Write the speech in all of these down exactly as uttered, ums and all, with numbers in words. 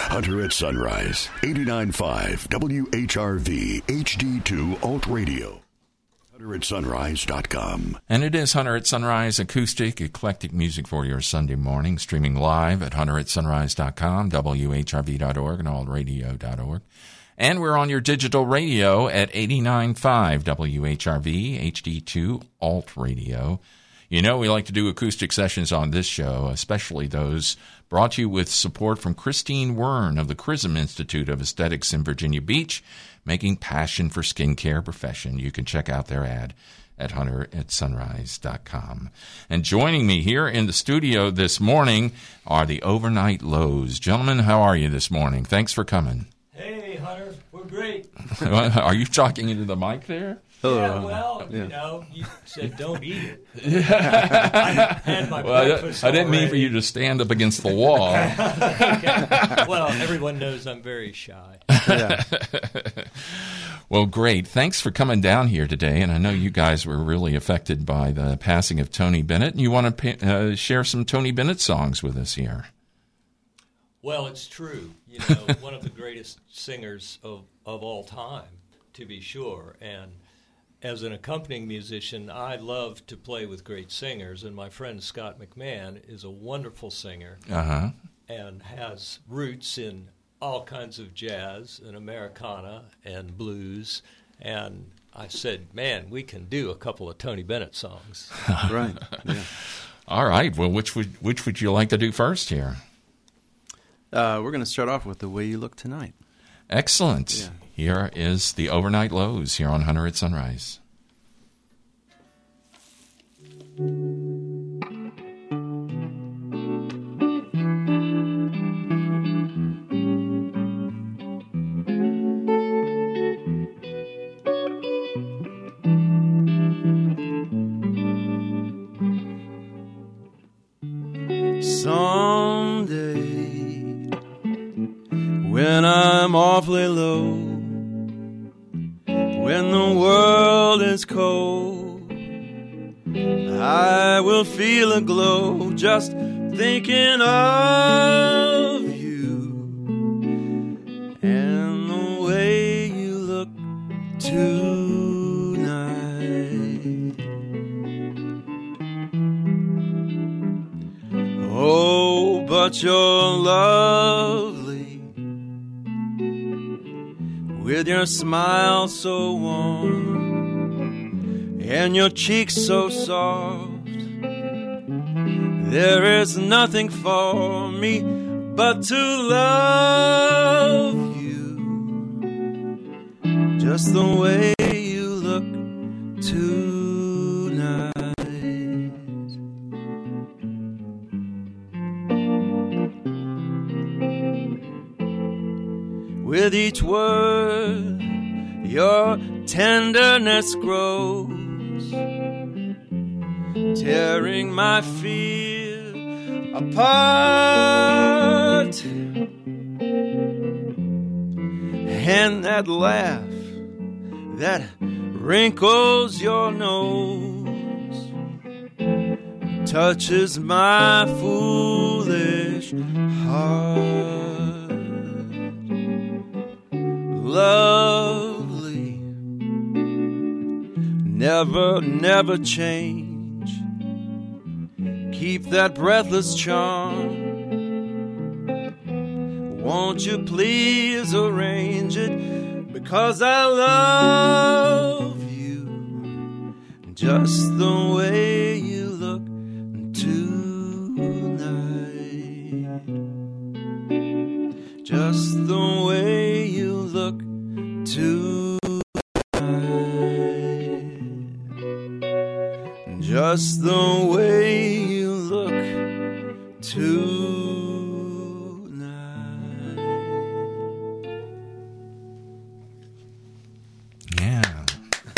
Hunter at Sunrise, eighty-nine point five W H R V H D two Alt Radio. Hunter at Sunrise dot com. And it is Hunter at Sunrise, acoustic, eclectic music for your Sunday morning, streaming live at Hunter at Sunrise dot com, W H R V dot org, and alt radio dot org. And we're on your digital radio at eighty-nine point five W H R V H D two Alt Radio. You know, we like to do acoustic sessions on this show, especially those brought to you with support from Christine Wern of the Chrism Institute of Aesthetics in Virginia Beach, making passion for skincare profession. You can check out their ad at Hunter at Sunrise dot com. And joining me here in the studio this morning are the Overnight Lows. Gentlemen, how are you this morning? Thanks for coming. Hey, Hunter, we're great. Are you talking into the mic there? Yeah, well, yeah. You know, you said don't eat it. I had my well, breakfast I didn't already. mean for you to stand up against the wall. Okay. Well, everyone knows I'm very shy. Yeah. Well, great. Thanks for coming down here today. And I know you guys were really affected by the passing of Tony Bennett. And you want to uh, share some Tony Bennett songs with us here. Well, it's true. You know, one of the greatest singers of, of all time, to be sure. And as an accompanying musician, I love to play with great singers, and my friend Scott McMahon is a wonderful singer uh-huh. and has roots in all kinds of jazz and Americana and blues. And I said, man, we can do a couple of Tony Bennett songs. Right. Yeah. All right. Well, which would which would you like to do first here? Uh, we're going to start off with The Way You Look Tonight. Excellent. Yeah. Here is the Overnight Lows here on Hunter at Sunrise. Someday, when I'm awfully low, when the world is cold, I will feel a glow just thinking of you and the way you look tonight. Oh, but you're lovely, with your smile so warm and your cheeks so soft. There is nothing for me but to love you, just the way you look tonight. With each word, your tenderness grows, tearing my fear apart. And that laugh that wrinkles your nose touches my foolish heart. Lovely, never, never change. Keep that breathless charm. Won't you please arrange it? Because I love you just the way you look tonight. Just the way you look tonight. Just the way you look tonight. Yeah.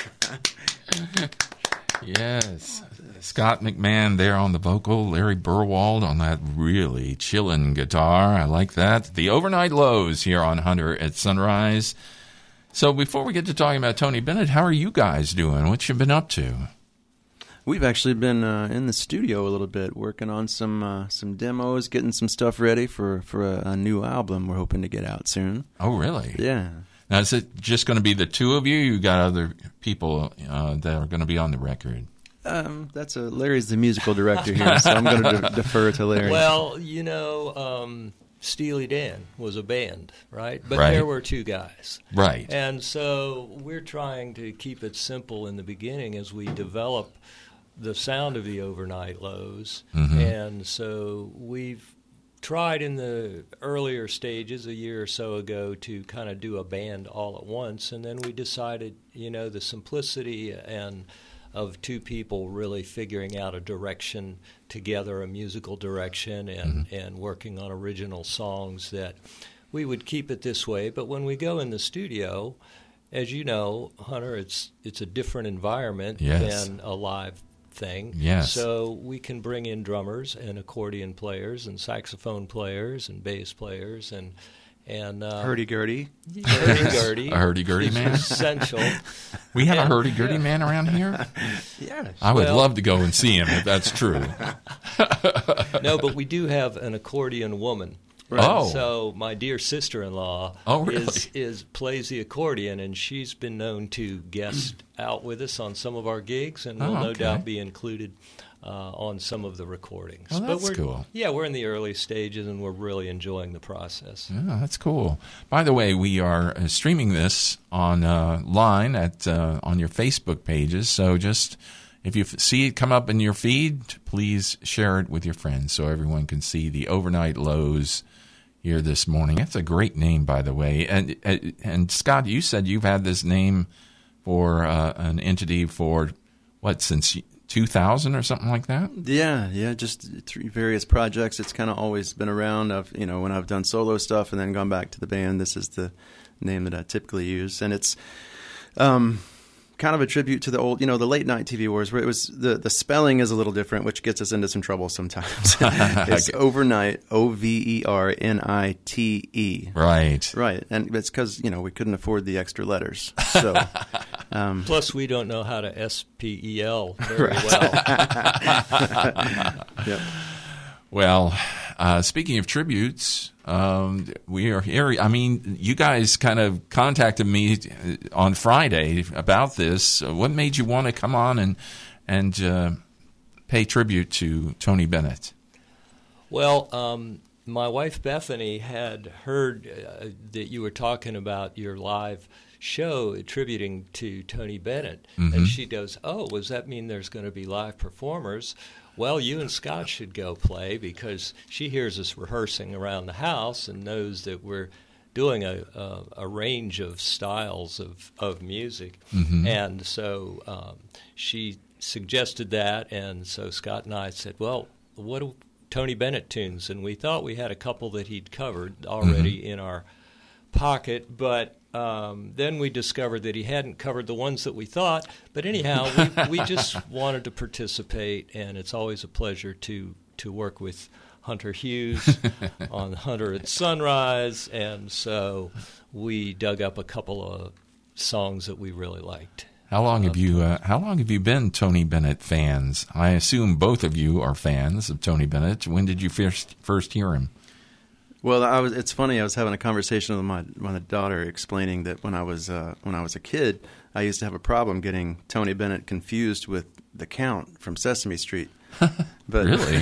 Yes. Scott McMahon there on the vocal, Larry Burwald on that really chillin' guitar. I like that. The Overnight Lows here on Hunter at Sunrise. So before we get to talking about Tony Bennett, how are you guys doing? What you been up to? We've actually been uh, in the studio a little bit, working on some uh, some demos, getting some stuff ready for, for a, a new album we're hoping to get out soon. Oh, really? Yeah. Now, is it just going to be the two of you? You got other people uh, that are going to be on the record? Um, that's a Larry's the musical director here, so I'm going to de- defer to Larry. Well, you know, um, Steely Dan was a band, right? But Right. there were two guys. Right. And so we're trying to keep it simple in the beginning as we develop the sound of the Overnight Lows. Mhm. And so we've tried in the earlier stages a year or so ago to kind of do a band all at once. And then we decided, you know, the simplicity and of two people really figuring out a direction together, a musical direction, and, and working on original songs, that we would keep it this way. But when we go in the studio, as you know, Hunter, it's it's a different environment Yes. than a live thing. Yes. So we can bring in drummers and accordion players and saxophone players and bass players and and uh, Hurdy-gurdy. hurdy-gurdy. A hurdy-gurdy is man? essential. We have a And- hurdy-gurdy yeah. man around here? Yeah. I would Well- love to go and see him if that's true. No, but we do have an accordion woman. Right. Oh. So my dear sister-in-law Oh, really? is, is plays the accordion, and she's been known to guest out with us on some of our gigs, and will Oh, no okay. doubt be included uh, on some of the recordings. Oh, but that's we're, cool. Yeah, we're in the early stages, and we're really enjoying the process. Yeah, that's cool. By the way, we are uh, streaming this on uh, line at uh, on your Facebook pages. So just if you f- see it come up in your feed, please share it with your friends so everyone can see the Overnight Lows here this morning. That's a great name, by the way. And and, and Scott, you said you've had this name for uh, an entity for what, since two thousand or something like that? Yeah, yeah, just three various projects. It's kind of always been around. I've, you know, when I've done solo stuff and then gone back to the band, this is the name that I typically use, and it's um, kind of a tribute to the old, you know, the late night T V wars, where it was the the spelling is a little different, which gets us into some trouble sometimes. It's Overnight, O V E R N I T E. Right. Right, and it's because, you know, we couldn't afford the extra letters, so. Um, Plus, we don't know how to S P E L very well. yep. Well, uh, speaking of tributes, um, we are here. I mean, you guys kind of contacted me on Friday about this. What made you want to come on and and uh, pay tribute to Tony Bennett? Well, um, my wife Bethany had heard uh, that you were talking about your live show attributing to Tony Bennett, Mhm. and she goes, "Oh, does that mean there's going to be live performers? Well, you and Scott should go play," because she hears us rehearsing around the house and knows that we're doing a, a, a range of styles of, of music. Mhm. And so um, she suggested that, and so Scott and I said, well, what do Tony Bennett tunes? And we thought we had a couple that he'd covered already in our pocket, but um, then we discovered that he hadn't covered the ones that we thought. But anyhow, we, we just wanted to participate, and it's always a pleasure to, to work with Hunter Hughes on Hunter at Sunrise, and so we dug up a couple of songs that we really liked. How long have you uh, How long have you been Tony Bennett fans? I assume both of you are fans of Tony Bennett. When did you first first hear him? Well, I was. It's funny. I was having a conversation with my my daughter, explaining that when I was uh, when I was a kid, I used to have a problem getting Tony Bennett confused with the Count from Sesame Street. But Really?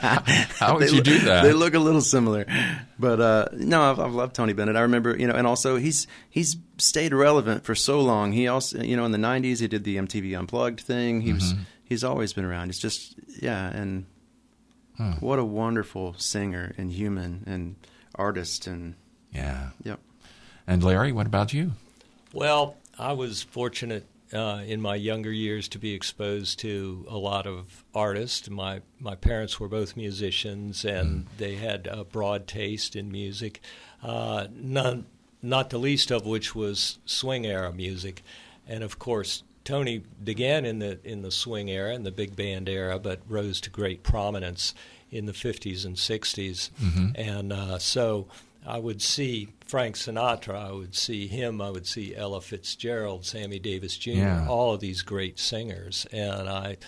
How would they you look- do that? They look a little similar, but uh, no, I've, I've loved Tony Bennett. I remember, you know, and also he's he's stayed relevant for so long. He also, you know, in the nineties, he did the M T V Unplugged thing. He was Mhm. he's always been around. It's just yeah, and Huh. what a wonderful singer and human and artist and Yeah. yep. And Larry, what about you? Well, I was fortunate uh, in my younger years to be exposed to a lot of artists. My my parents were both musicians, and they had a broad taste in music. Uh, none, not the least of which was swing era music, and of course, Tony began in the in the swing era and the big band era, but rose to great prominence in the fifties and sixties, Mhm. and uh, so. I would see Frank Sinatra, I would see him, I would see Ella Fitzgerald, Sammy Davis Junior, Yeah. all of these great singers. And I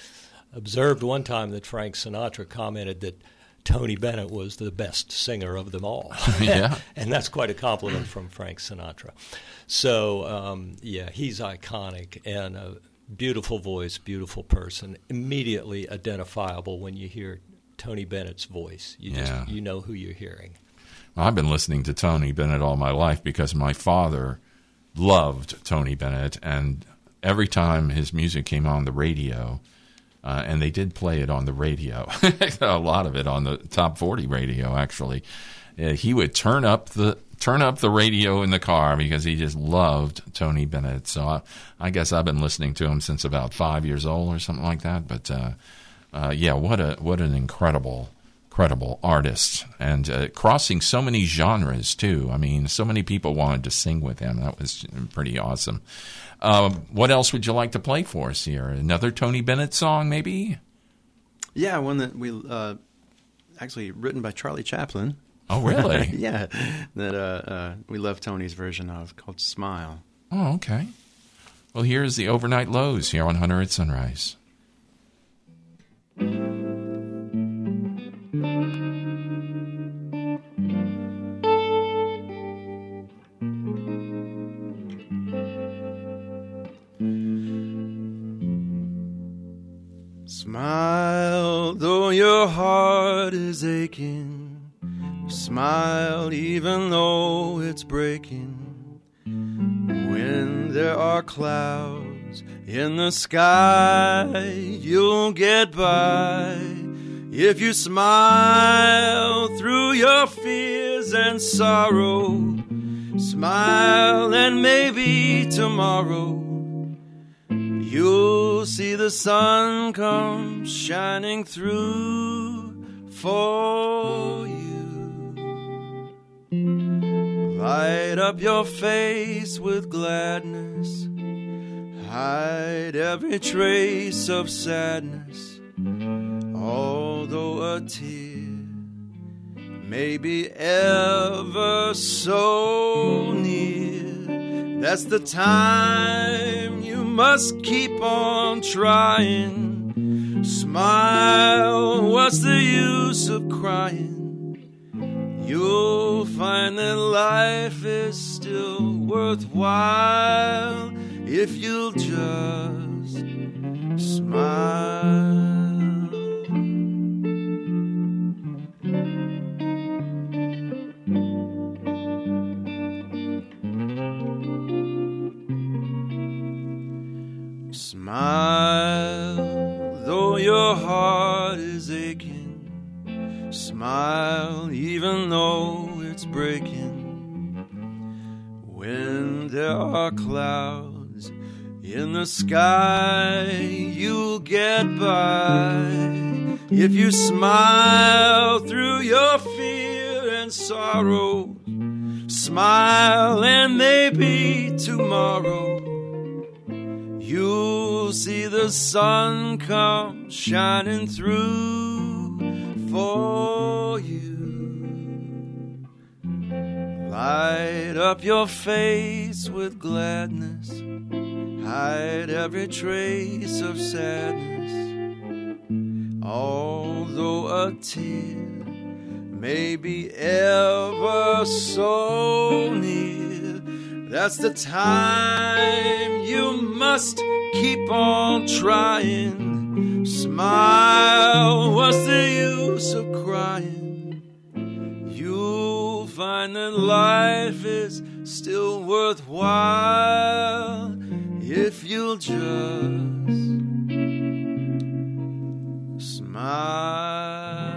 observed one time that Frank Sinatra commented that Tony Bennett was the best singer of them all. Yeah. And that's quite a compliment from Frank Sinatra. So, um, yeah, he's iconic and a beautiful voice, beautiful person, immediately identifiable when you hear Tony Bennett's voice. You just Yeah. you know who you're hearing. Well, I've been listening to Tony Bennett all my life because my father loved Tony Bennett, and every time his music came on the radio, uh, and they did play it on the radio, a lot of it on the top forty radio, actually, uh, he would turn up the turn up the radio in the car because he just loved Tony Bennett. So I, I guess I've been listening to him since about five years old or something like that. But uh, uh, yeah, what a what an incredible, incredible artist, and uh, crossing so many genres too. I mean, so many people wanted to sing with him. That was pretty awesome. Um, what else would you like to play for us here? Another Tony Bennett song, maybe? Yeah, one that we uh, actually written by Charlie Chaplin. Oh, really? Yeah, that uh, uh, we love Tony's version of, called Smile. Oh, okay. Well, here's the Overnight Lows here on Hunter at Sunrise. Smile, though your heart is aching. Smile, even though it's breaking. When there are clouds in the sky, you'll get by. If you smile through your fears and sorrow, smile and maybe tomorrow you'll see the sun come shining through for you. Light up your face with gladness. Hide every trace of sadness. Although a tear may be ever so near, that's the time you must keep on trying. Smile, what's the use of crying? You'll find that life is still worthwhile if you'll just smile. Smile, though your heart is aching. Smile, even though it's breaking. When there are clouds in the sky, you'll get by. If you smile through your fear and sorrow, smile and maybe tomorrow you'll see the sun come shining through for you. Light up your face with gladness. Hide every trace of sadness. Although a tear may be ever so near, that's the time you must keep on trying. Smile, what's the use of crying? You'll find that life is still worthwhile if you'll just smile.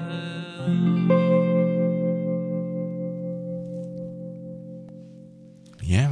Yeah.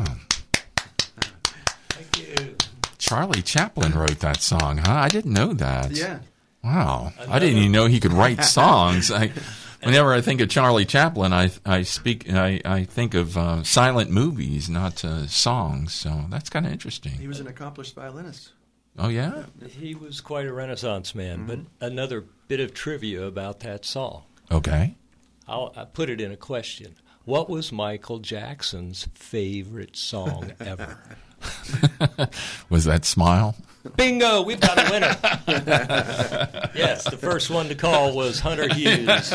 Thank you. Charlie Chaplin wrote that song, huh? I didn't know that. Yeah. Wow. I didn't even know he could write songs. I, whenever I think of Charlie Chaplin, I I speak I, I think of uh, silent movies, not uh, songs. So that's kind of interesting. He was an accomplished violinist. Oh, yeah? He was quite a Renaissance man. Mm-hmm. But another bit of trivia about that song. Okay. I'll, I put it in a question. What was Michael Jackson's favorite song ever? Was that Smile? Bingo, we've got a winner. Yes, the first one to call was Hunter Hughes.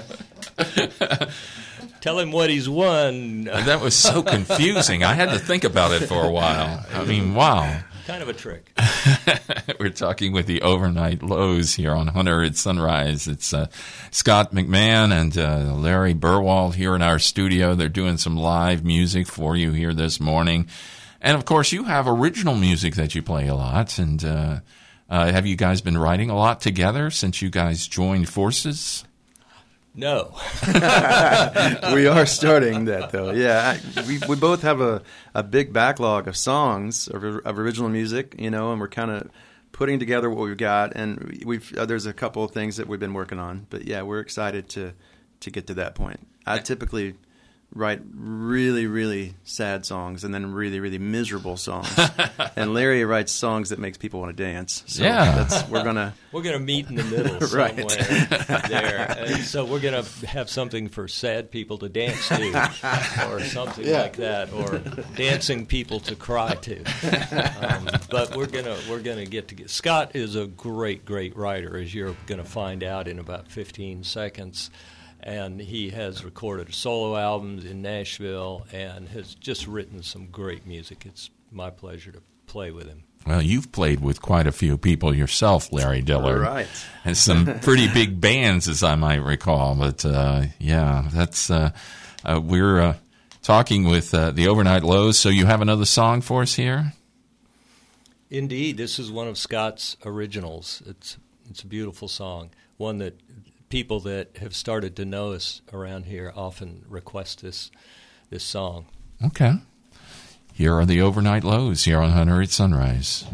Tell him what he's won. That was so confusing. I had to think about it for a while. I mean, wow. Kind of a trick. We're talking with the Overnight Lows here on Hunter at Sunrise. It's uh, Scott McMahon and uh, Larry Burwald here in our studio. They're doing some live music for you here this morning. And, of course, you have original music that you play a lot. And uh, uh, have you guys been writing a lot together since you guys joined forces? No. We are starting that, though. Yeah, I, we we both have a, a big backlog of songs, of, of original music, you know, and we're kind of putting together what we've got. And we've uh, there's a couple of things that we've been working on. But, yeah, we're excited to, to get to that point. I typically write really, really sad songs and then really, really miserable songs. And Larry writes songs that makes people want to dance. So yeah. that's, we're going to... We're going to meet in the middle Right. somewhere there. And so we're going to have something for sad people to dance to or something Yeah. like that, or dancing people to cry to. Um, but we're going to we're going to get to get... Scott is a great, great writer, as you're going to find out in about fifteen seconds. And he has recorded solo albums in Nashville and has just written some great music. It's my pleasure to play with him. Well, you've played with quite a few people yourself, Larry Dillard. Right. And some pretty big bands, as I might recall. But, uh, yeah, that's uh, uh, we're uh, talking with uh, the Overnight Lows. So you have another song for us here? Indeed. This is one of Scott's originals. It's it's a beautiful song, one that people that have started to know us around here often request this this song. Okay. Here are the Overnight Lows here on Hunter at Sunrise.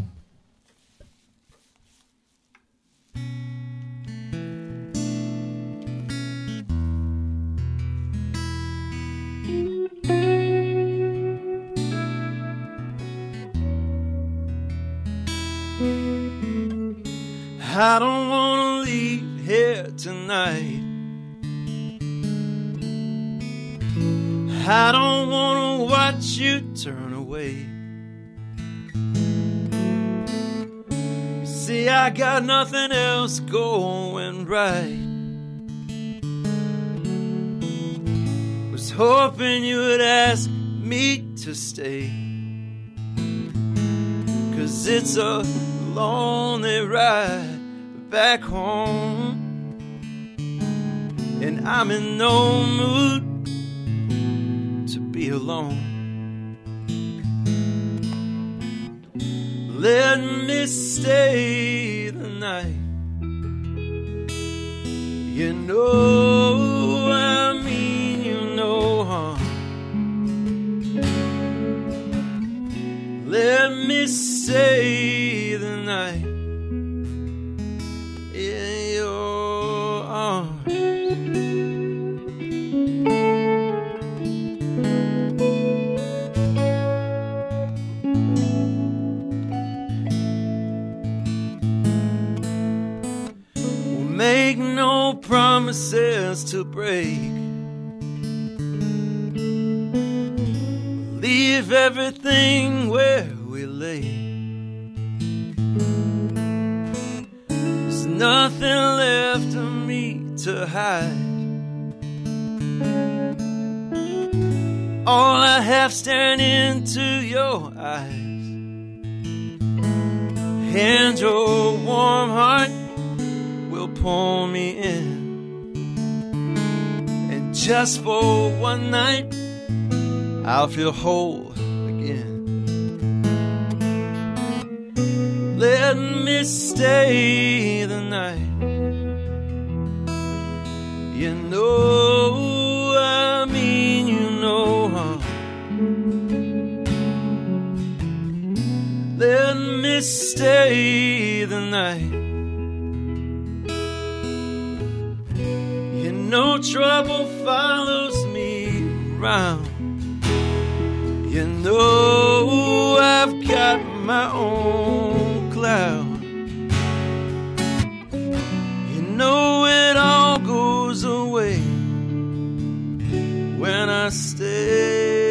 I don't want to leave here tonight. I don't want to watch you turn away. See, I got nothing else going right. Was hoping you would ask me to stay, 'cause it's a lonely ride back home, and I'm in no mood to be alone. Let me stay the night. You know, I mean, you know, huh? Let me stay the night in your arms. We'll make no promises to break. Leave everything where we lay. There's nothing left of me to hide. All I have staring into your eyes, and your warm heart will pull me in. And just for one night, I'll feel whole again. Let me stay the night. You know, I mean, you know, huh? Let me stay the night. You know, trouble follows me around. You know, I've got my own cloud. You know, it all goes away when I stay.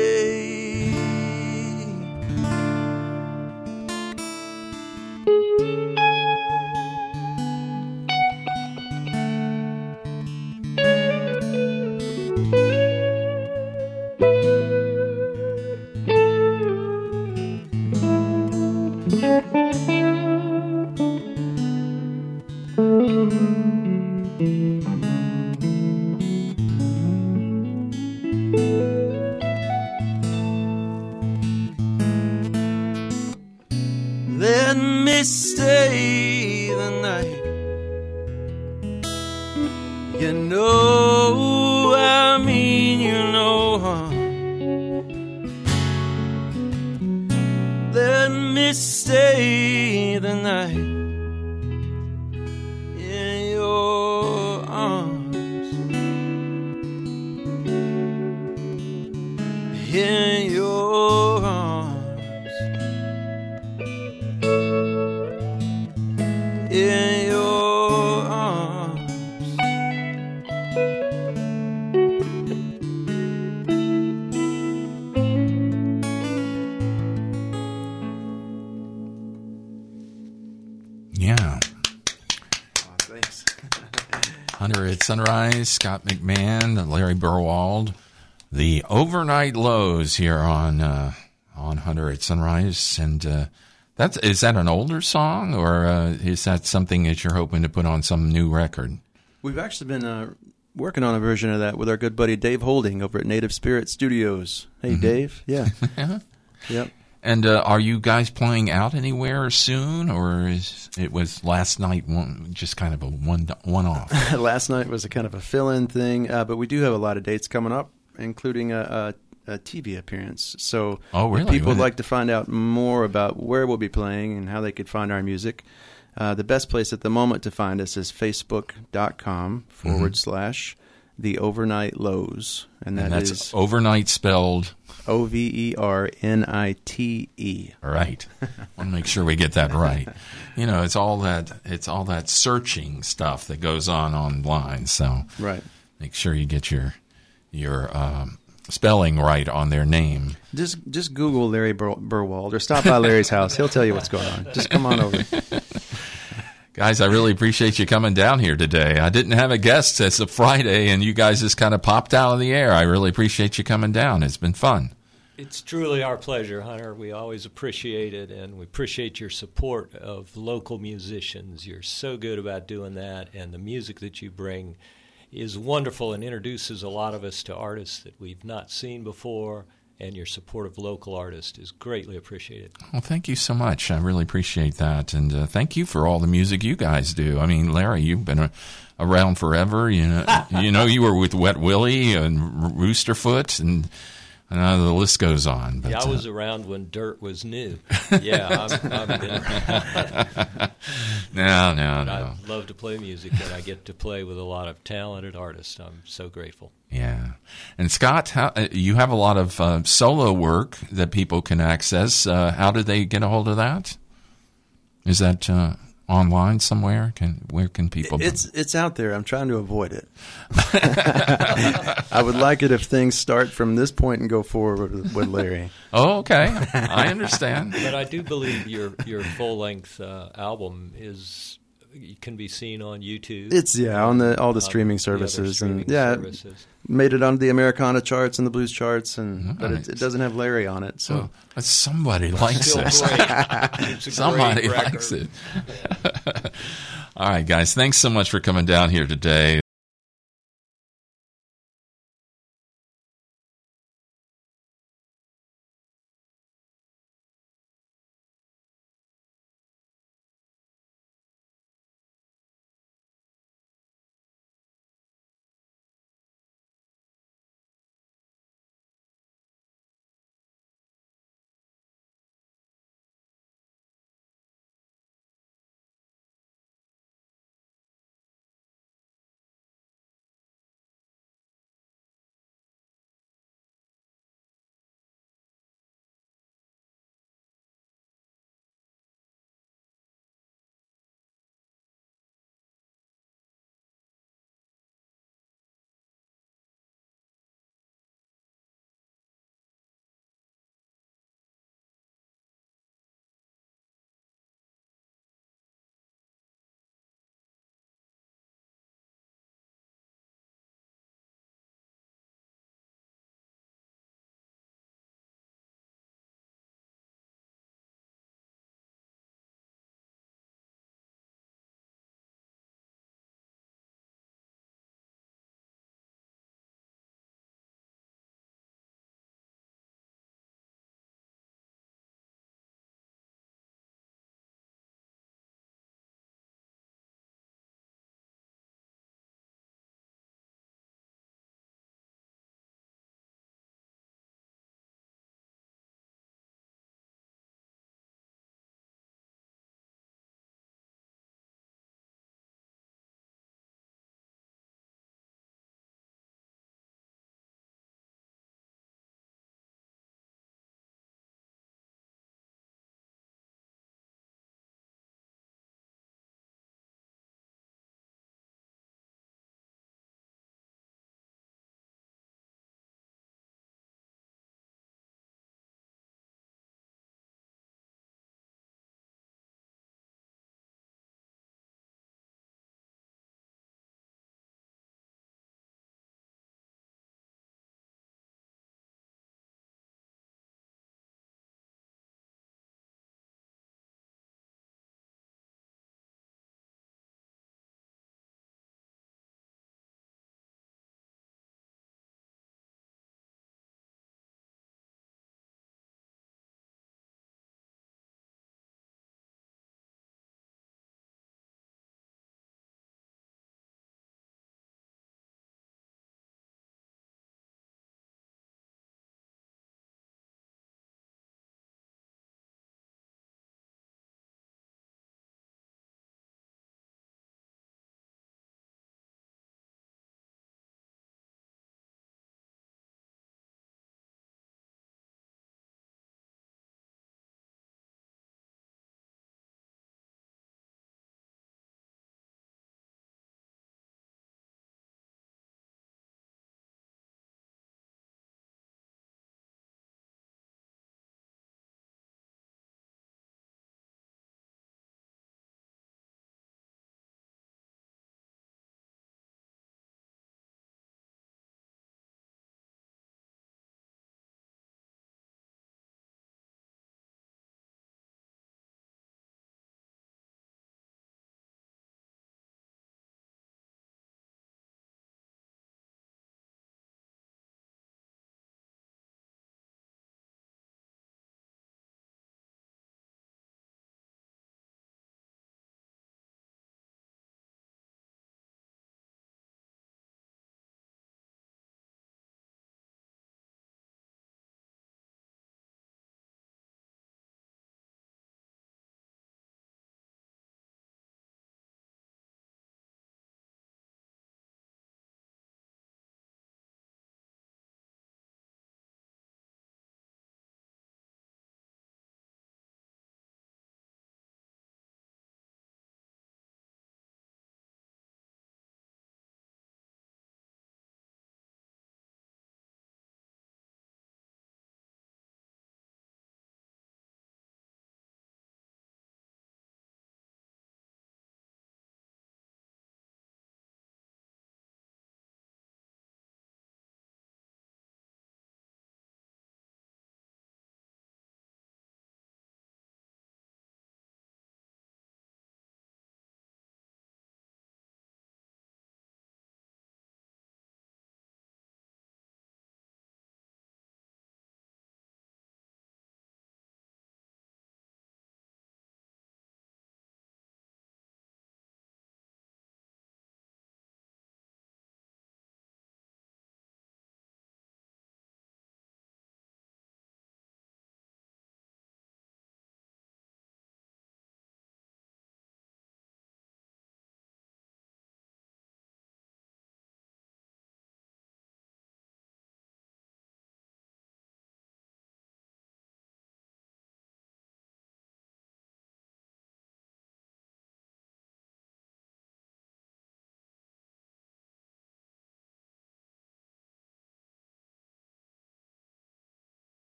Oh, I mean, you know, huh? Let me stay the night in your arms, in your arms, in your arms. Yeah. Oh, thanks. Hunter at Sunrise, Scott McMahon, Larry Burwald, the Overnight Lows here on uh, on Hunter at Sunrise, and uh, that's is that an older song, or uh, is that something that you're hoping to put on some new record? We've actually been uh, working on a version of that with our good buddy Dave Holding over at Native Spirit Studios. Hey, mm-hmm. Dave. Yeah. Yep. And uh, are you guys playing out anywhere soon, or is it was last night one, just kind of a one one off? Last night was a kind of a fill-in thing, uh, but we do have a lot of dates coming up, including a, a, a T V appearance. So oh, really? if people would like to find out more about where we'll be playing and how they could find our music, uh, the best place at the moment to find us is facebook.com forward mm-hmm. slash the Overnight Lows. And, that and that's is overnight spelled O V E R N I T E. Right. Want to make sure we get that right. You know, it's all that it's all that searching stuff that goes on online. So right. Make sure you get your your um, spelling right on their name. Just just Google Larry Bur- Burwald or stop by Larry's house. He'll tell you what's going on. Just come on over. Guys, I really appreciate you coming down here today. I didn't have a guest. It's a Friday, and you guys just kind of popped out of the air. I really appreciate you coming down. It's been fun. It's truly our pleasure, Hunter. We always appreciate it, and we appreciate your support of local musicians. You're so good about doing that, and the music that you bring is wonderful and introduces a lot of us to artists that we've not seen before, and your support of local artists is greatly appreciated. Well, thank you so much. I really appreciate that, and uh, thank you for all the music you guys do. I mean, Larry, you've been a, around forever. You know, you know, you were with Wet Willie and Roosterfoot, and uh, the list goes on. But, yeah, I was uh, around when dirt was new. Yeah, I've, I've been around. No, no, no. I love to play music, and I get to play with a lot of talented artists. I'm so grateful. Yeah. And Scott, how, you have a lot of uh, solo work that people can access. Uh, how do they get a hold of that? Is that uh, online somewhere? Can where can people? It's it's out there. I'm trying to avoid it. I would like it if things start from this point and go forward with, with Larry. Oh, okay. I understand. But I do believe your your full length uh, album is can be seen on YouTube. It's yeah on the all the streaming uh, services the streaming and yeah services. Made it onto the Americana charts and the blues charts and Nice. but it, it doesn't have Larry on it. So oh, somebody likes Still this. great. It's a Somebody great likes record. it. All right, guys. Thanks so much for coming down here today.